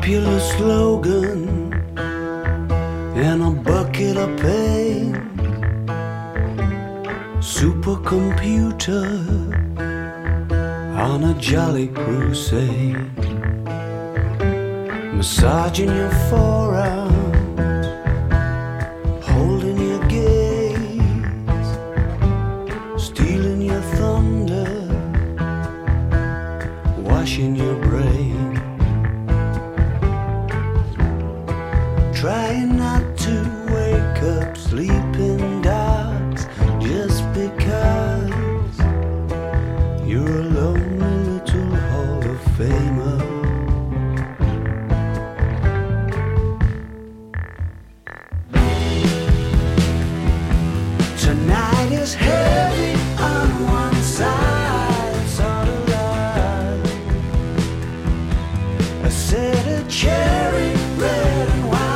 popular slogan and a bucket of pain. Supercomputer on a jolly crusade, massaging your forearms, holding your gaze, stealing your thunder, washing your brain. Trying not to wake up sleeping dogs just because you're a lonely little Hall of Famer. Tonight is heavy on one side, sort of like a set of cherry red and white.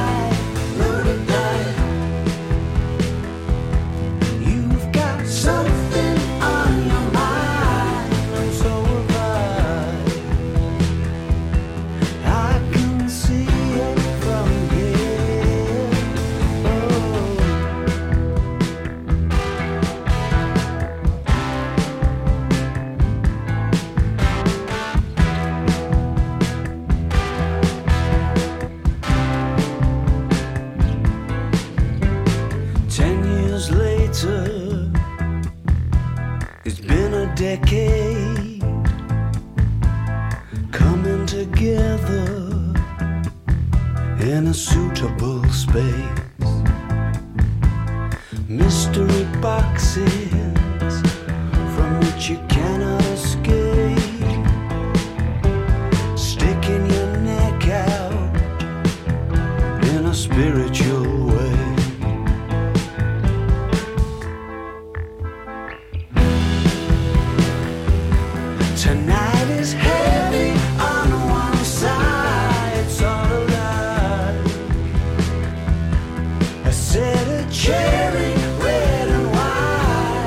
It's been a decade coming together in a suitable space. Mystery boxes from which you cannot escape, sticking your neck out in a spiritual way. Tonight is heavy on one side, sort of like a set of cherry red and white.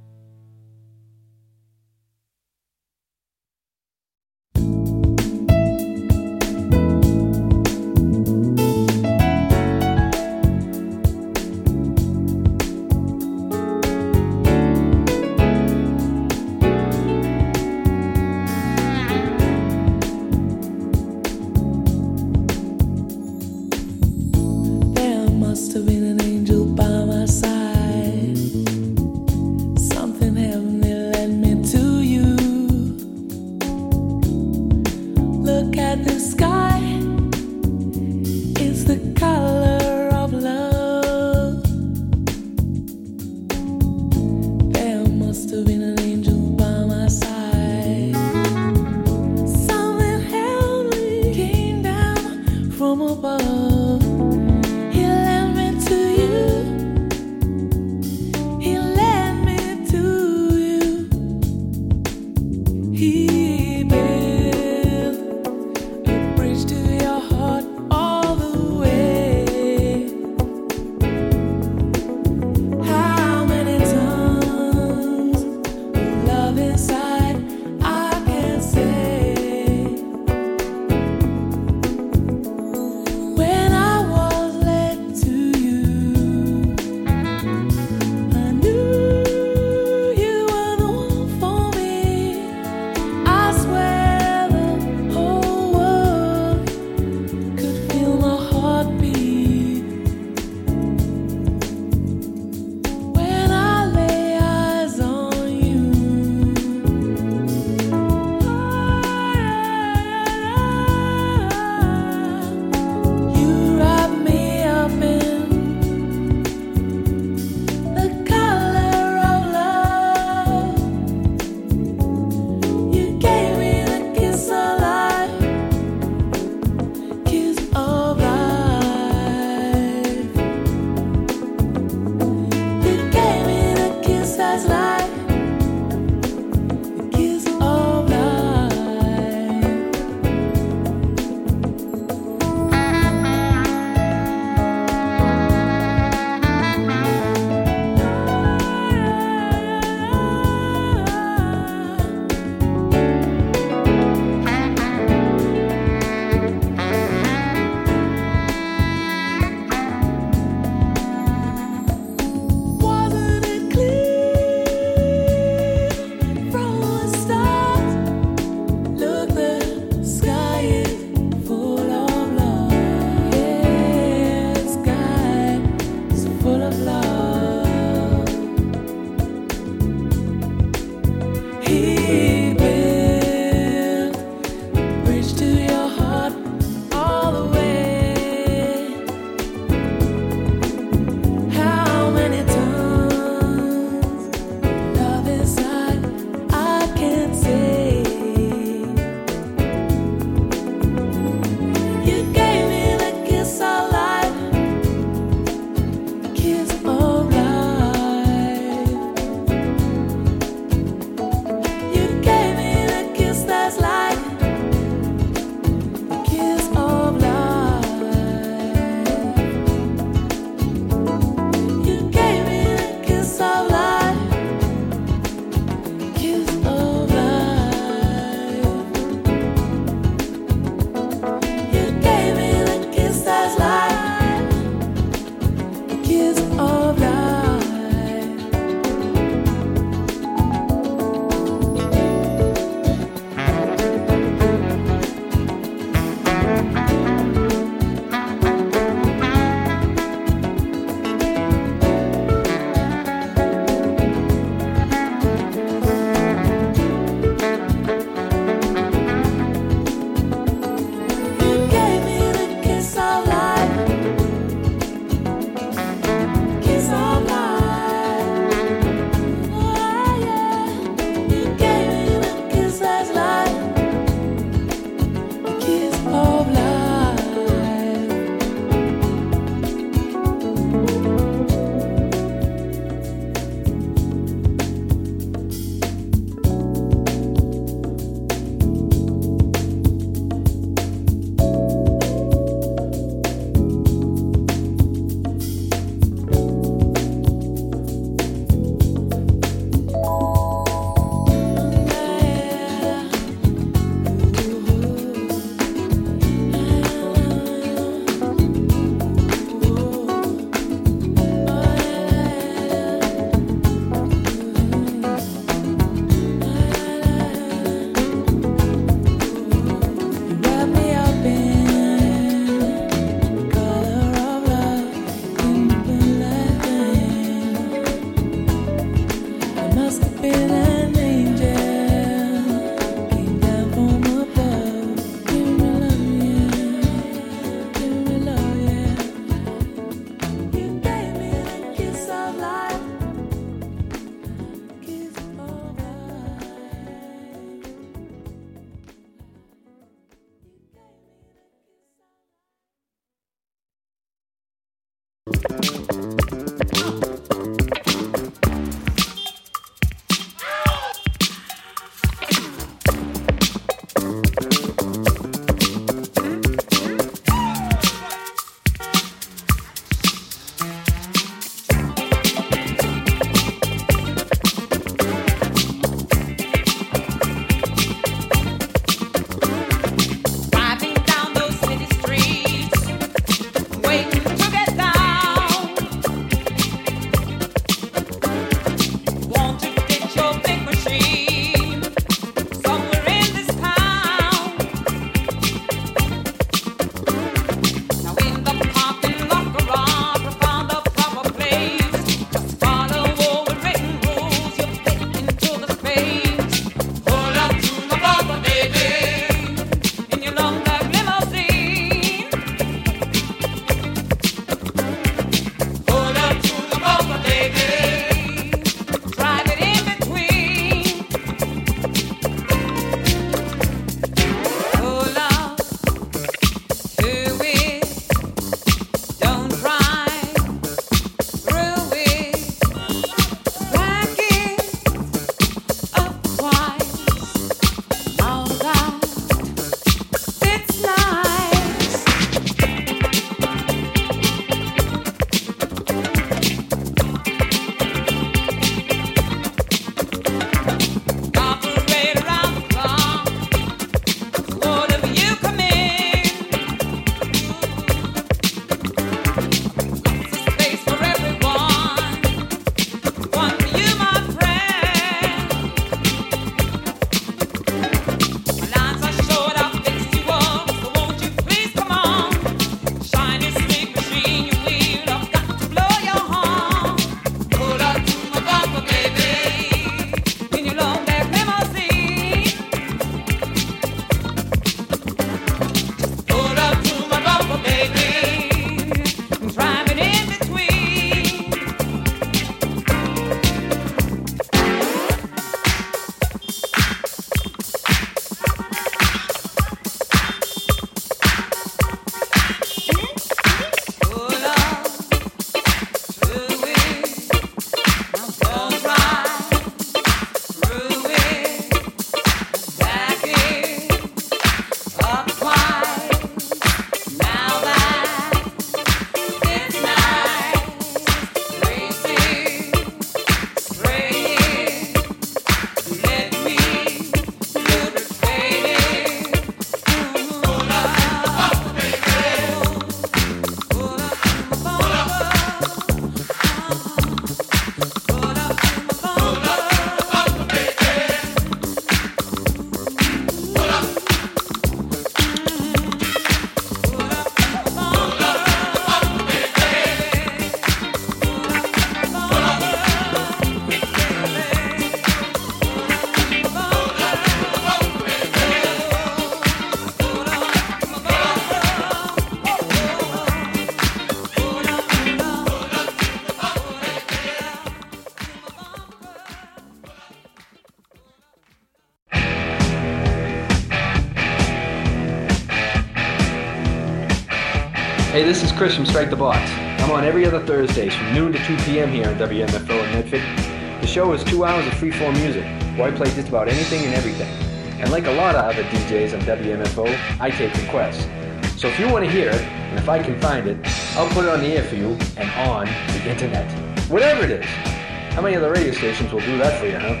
Hey, this is Chris from Strike the Box. I'm on every other Thursdays from noon to 2 p.m. here on WMFO in Medford. The show is 2 hours of free-form music, where I play just about anything and everything. And like a lot of other DJs on WMFO, I take requests. So if you want to hear it, and if I can find it, I'll put it on the air for you and on the internet. Whatever it is. How many other radio stations will do that for you, huh?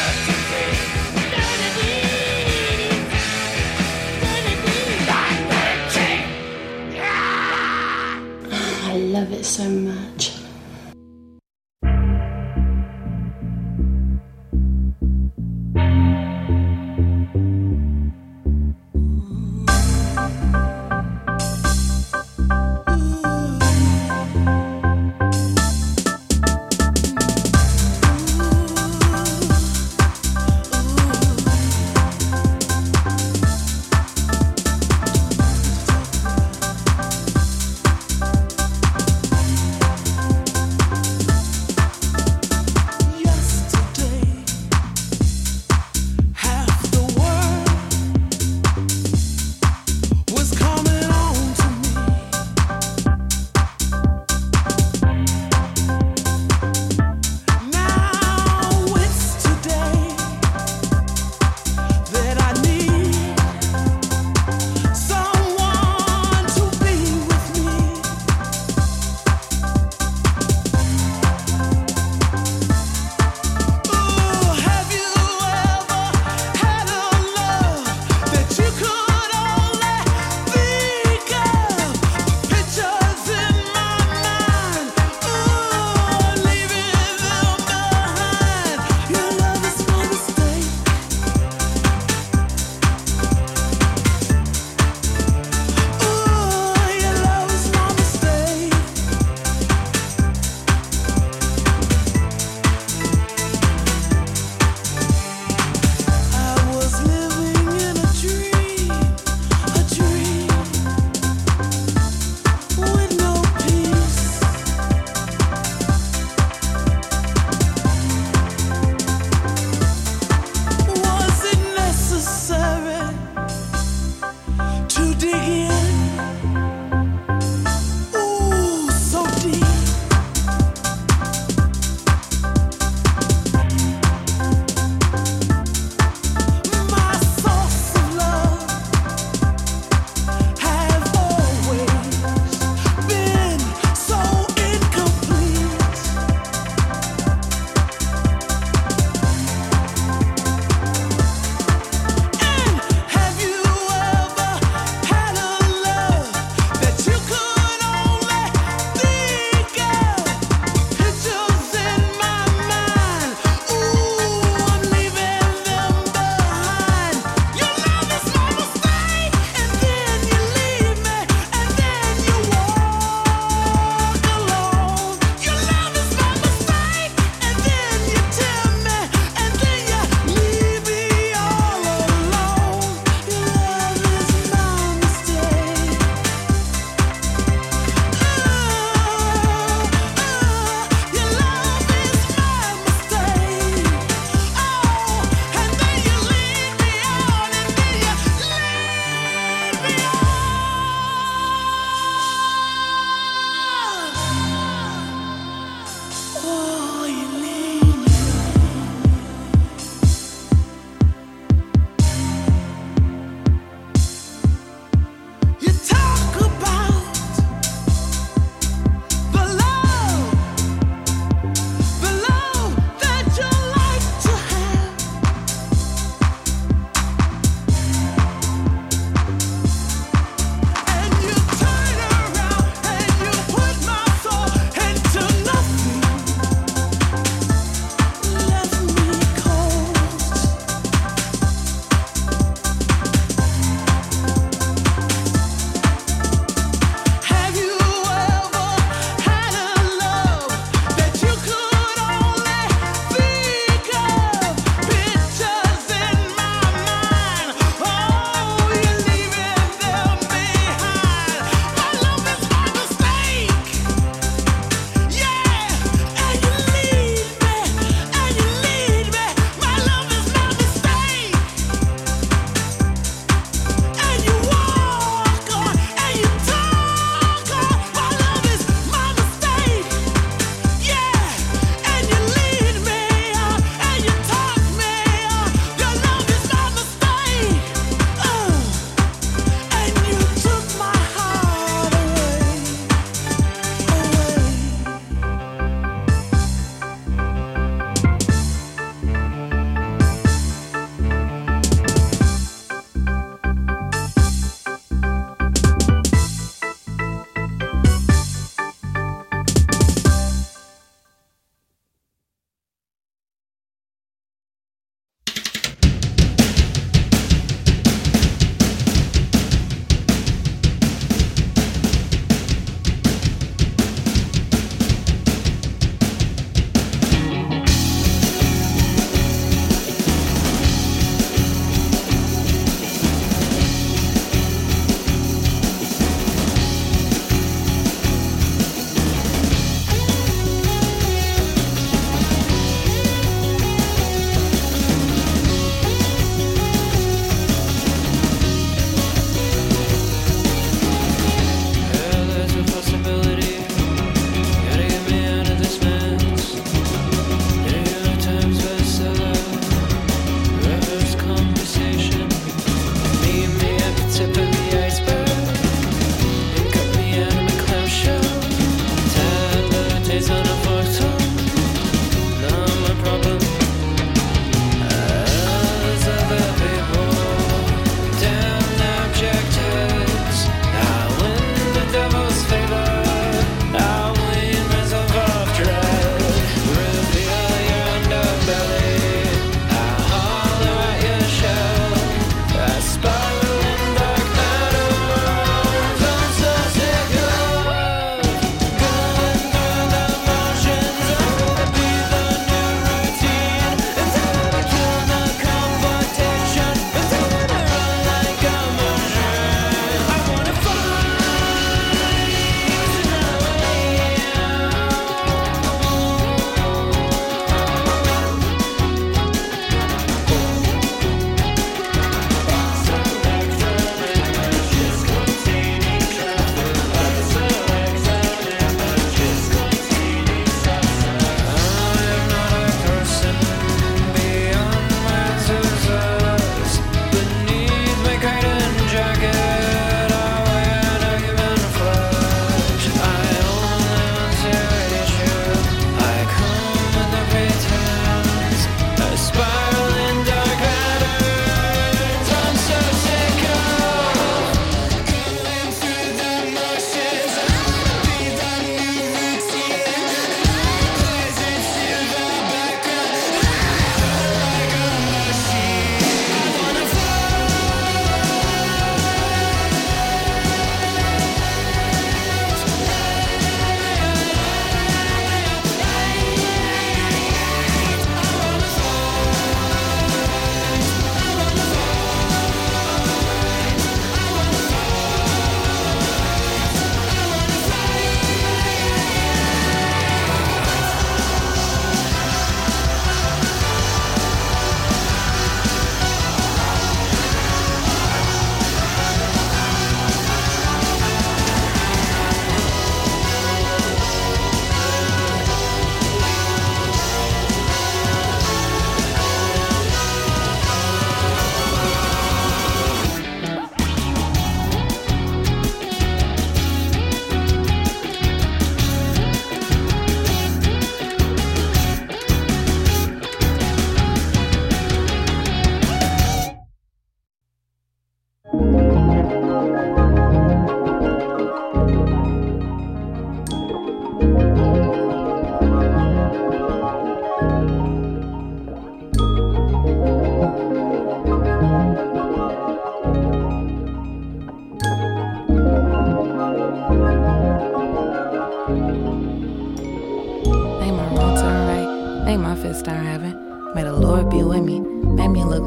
I love it so much.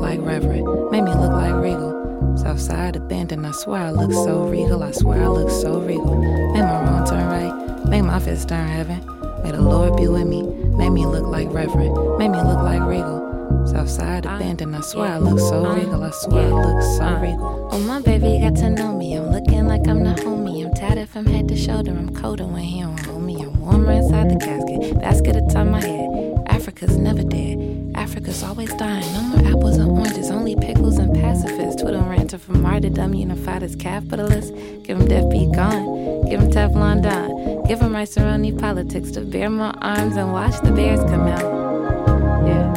like Reverend, made me look like Regal. Southside abandoned, I swear I look so regal, I swear I look so regal. Made my wrong turn right, made my fist turn heaven. May the Lord be with me, made me look like Reverend, made me look like Regal. Southside abandoned, I swear I look so regal, I swear I look so regal. Oh, my baby got to know me, I'm looking like I'm the homie. I'm tatted from head to shoulder, I'm colder when he don't hold me. I'm warmer inside the casket, basket atop my head. Africa's never dead, Africa's always dying. No more apples and oranges, only pickles and pacifists. Twiddle ranter from martyrdom, unified as capitalists. Give him death be gone, give him Teflon Don. Give him rice around these politics to bear more arms and watch the bears come out. Yeah.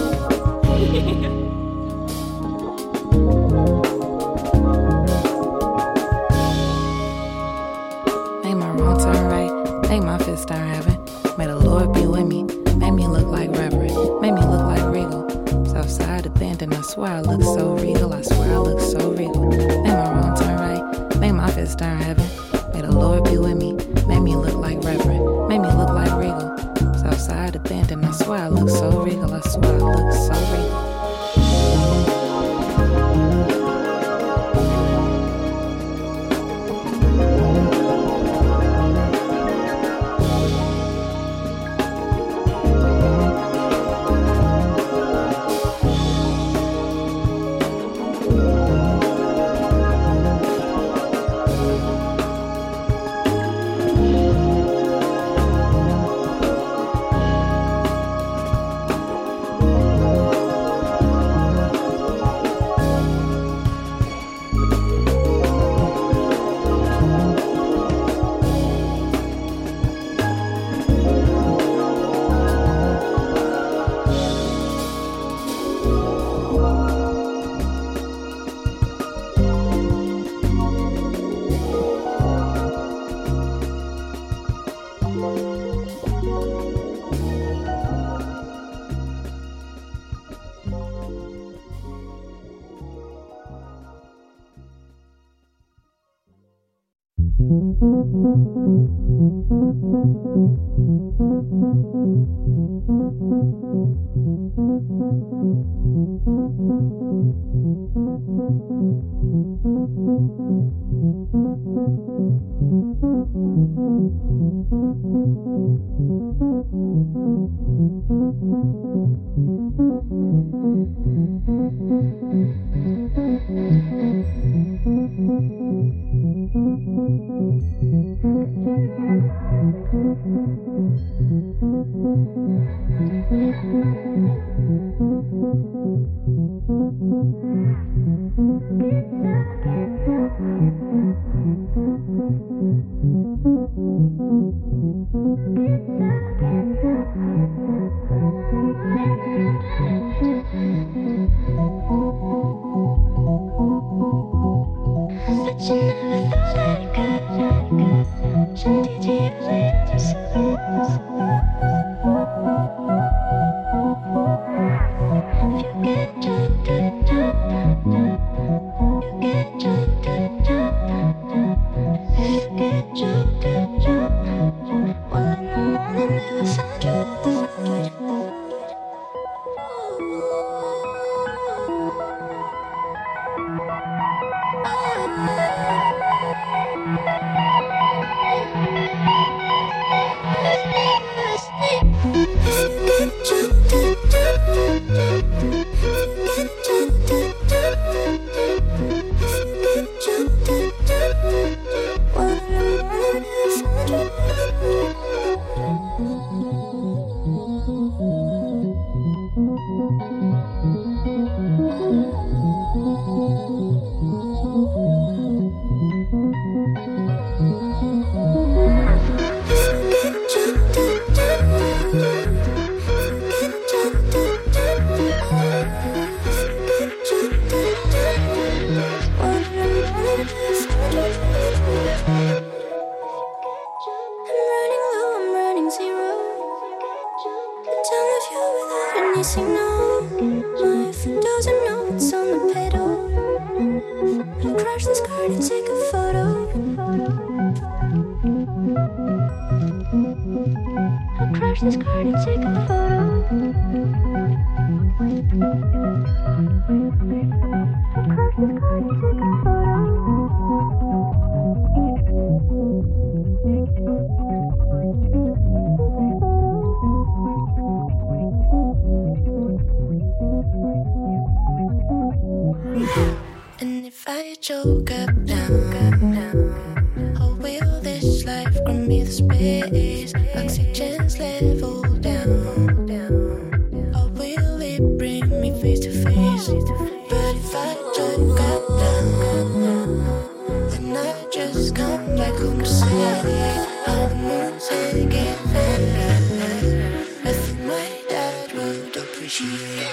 Make my wrong turn right, make my fist turn heaven. May the Lord be with me, make me look like Reverend, make me look like Regal. Southside abandoned, I swear I look so regal, I swear I look so regal. Make my wrong turn right, make my fist turn heaven. May the Lord be with me, make me look like Reverend, make me look like Regal. Southside abandoned, I swear I look so regal, I swear I look so regal. Crush this card and take a photo. And if I choke up now, how will this life grant me the space? Oxygen's level down. Or will it bring me face to face? But if I choke up now, then I just come back home to say how the moon's hanging. I think my dad would appreciate.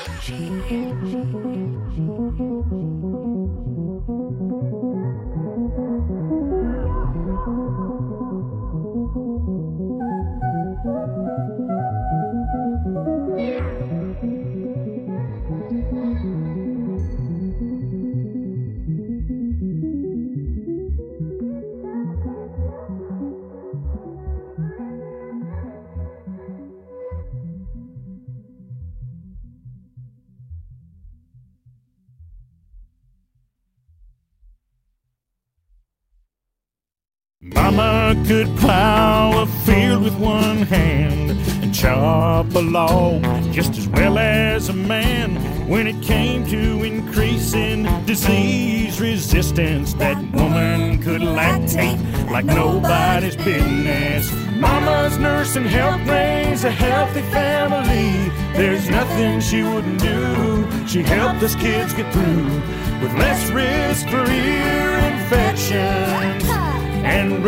Mama could plow a field with one hand and chop a log just as well as a man. When it came to increasing disease resistance, that woman could lactate like nobody's business. Mama's nursing helped raise a healthy family. There's nothing she wouldn't do. She helped us kids get through with less risk for ear infections and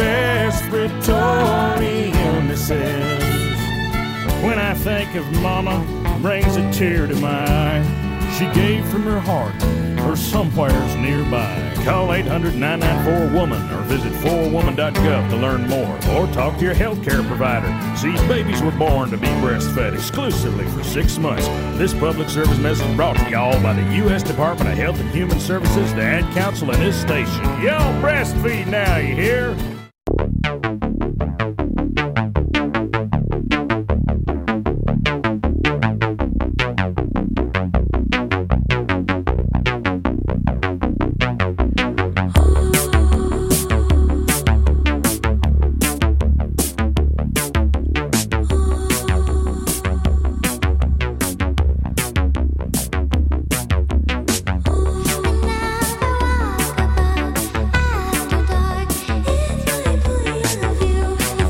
respiratory illnesses. When I think of Mama, brings a tear to my eye. She gave from her heart or somewheres nearby. Call 800-994-WOMAN or visit 4woman.gov to learn more, or talk to your healthcare provider. See, babies were born to be breastfed exclusively for 6 months. This public service message brought to y'all by the U.S. Department of Health and Human Services, the Ad Council, and this station. Y'all breastfeed now, you hear? After dark, if I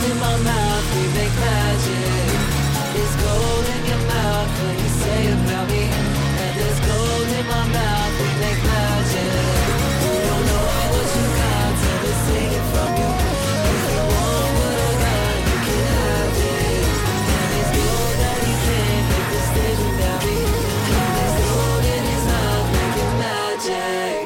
in my mouth, we make magic. There's gold in your mouth when you say about me. And there's gold in my mouth, we make magic. You don't know what you got till it's taken from you. If you want what I got, you can have it. And there's gold that you can't make the stage without me. And there's gold in his mouth, making magic.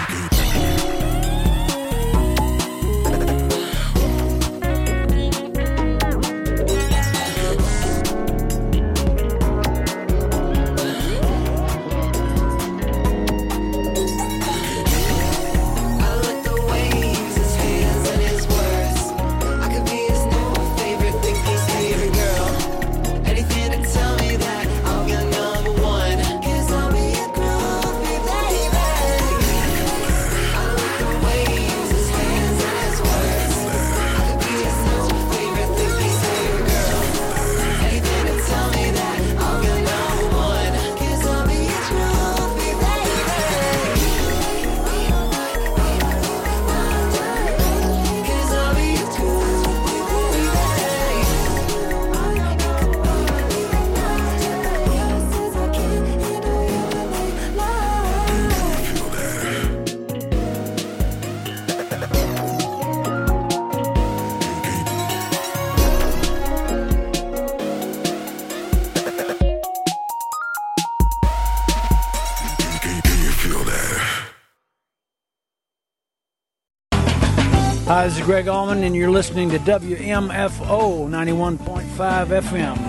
Hi, this is Greg Allman, and you're listening to WMFO 91.5 FM.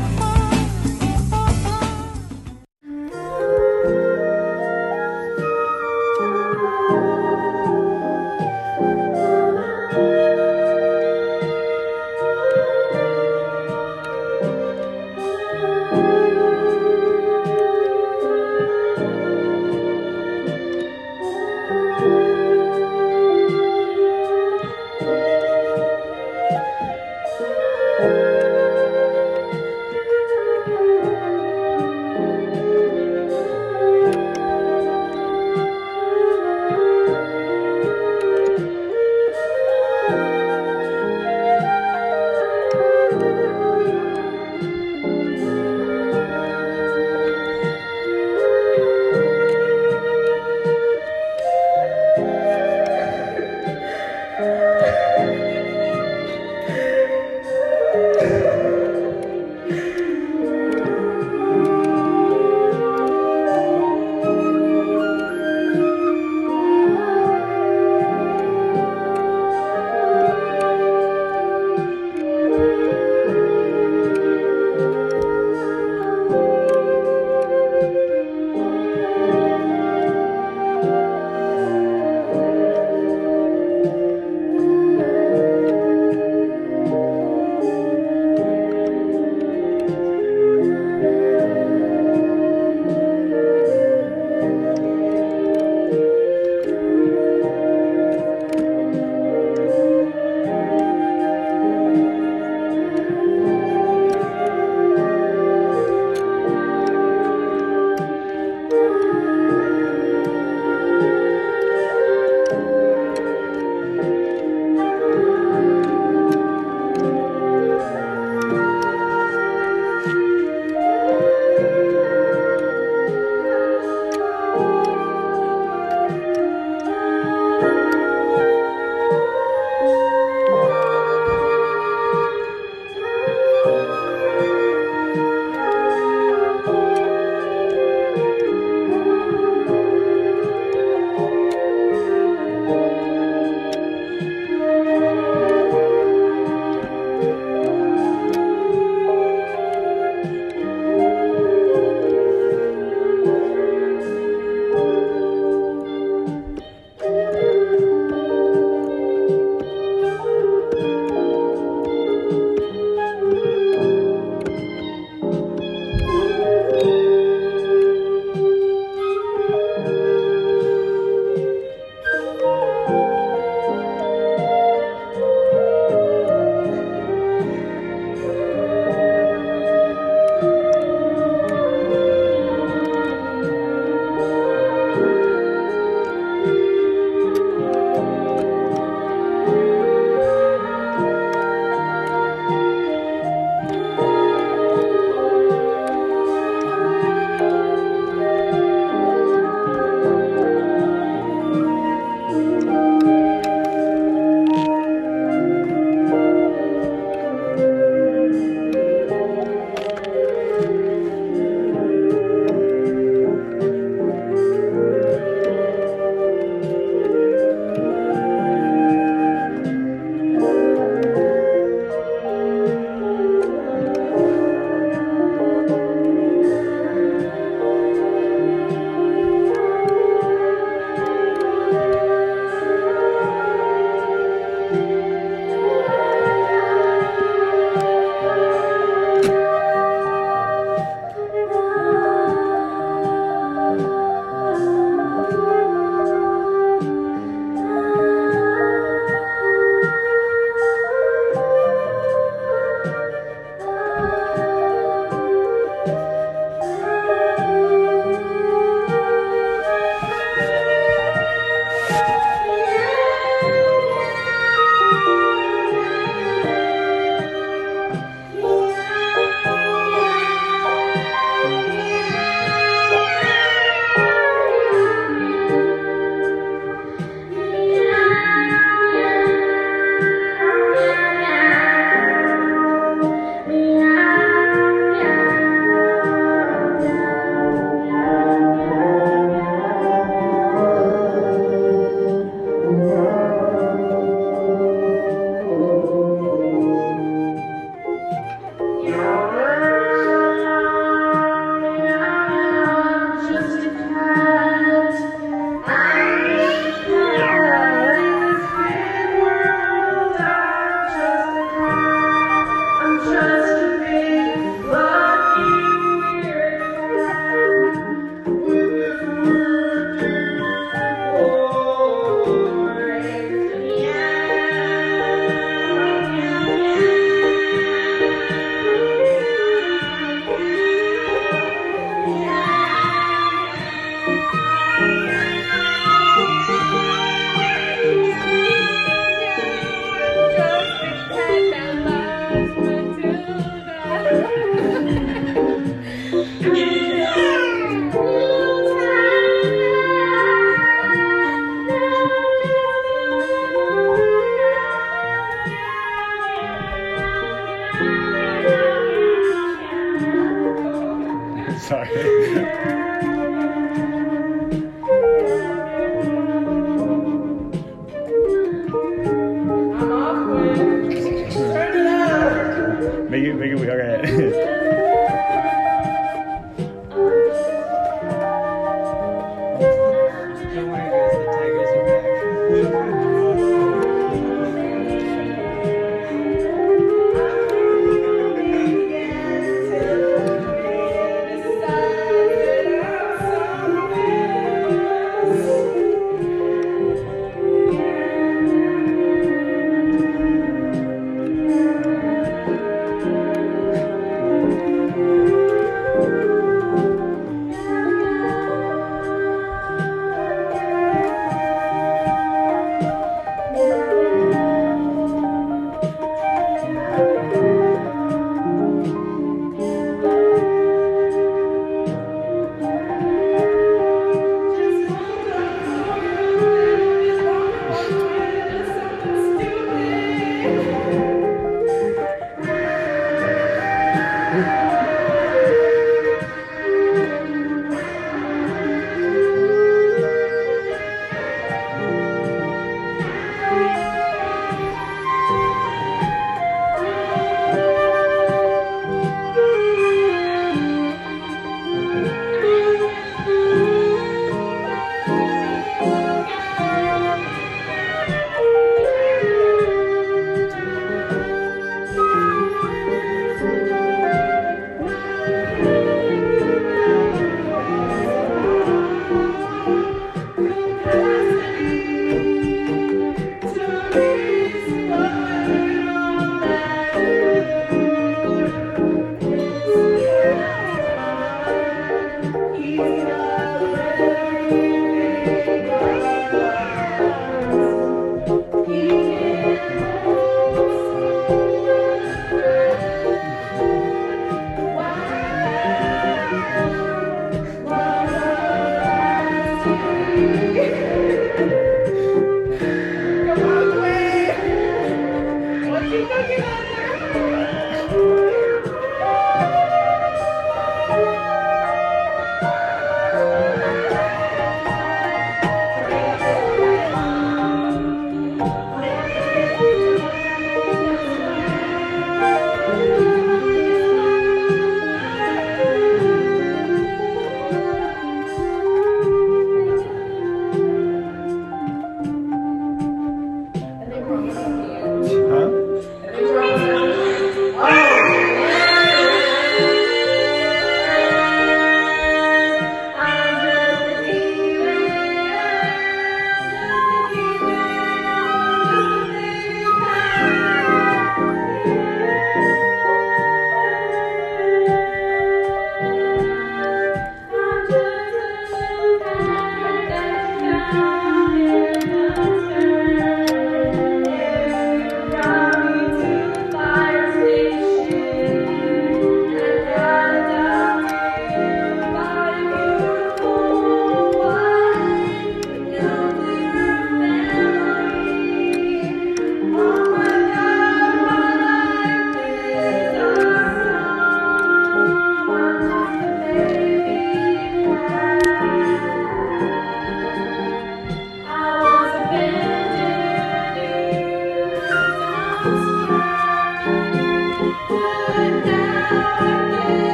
Make it, okay.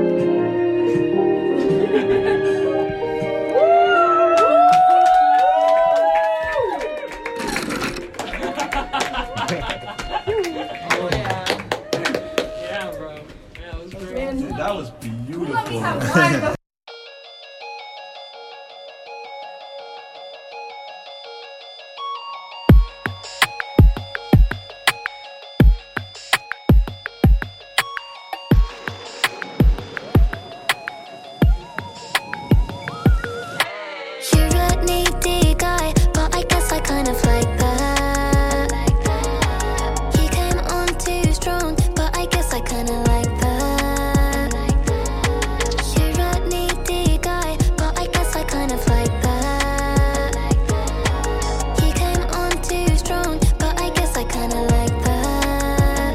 That was beautiful. You're a needy guy, but I guess I kind of like that. You came on too strong, but I guess I kind of like that. You're a needy guy, but I guess I kind of like that. You came on too strong, but I guess I kind of like that.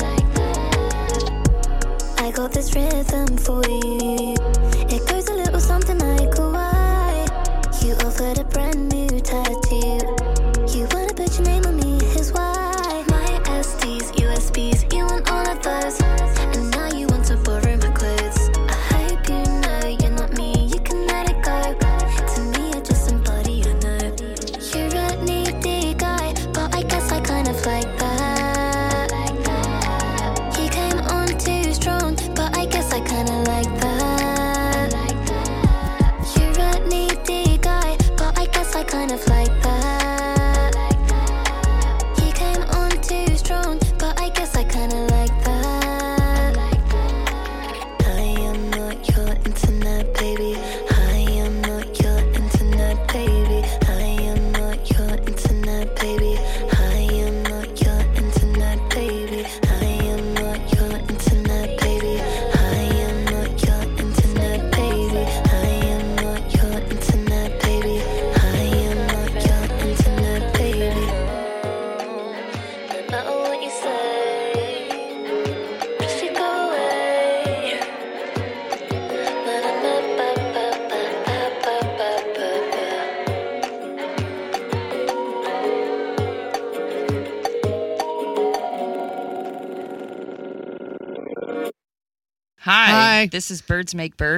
I got this rhythm for you. It goes a little something like why. You offered a brand new tattoo. You wanna put your name on me, here's why. My SDs, USBs, you want all of those. And now you want to borrow my clothes. I hope you know you're not me, you can let it go. To me, you're just somebody I know. You're a needy guy, but I guess I kind of like that. You came on too strong, but I guess I kind of like that. You're a needy guy, but I guess I kind of like that. You came on too strong, but I guess I kind of like that. I am not your internet baby. I am not your internet baby. I am not your internet baby. I am not your internet baby. I am not your internet baby. I am not your internet baby. I am not your internet baby. I am not your internet baby. No matter what you say, just you go away. Na na na ba ba ba ba ba ba Hi, this is Birds Make Birds.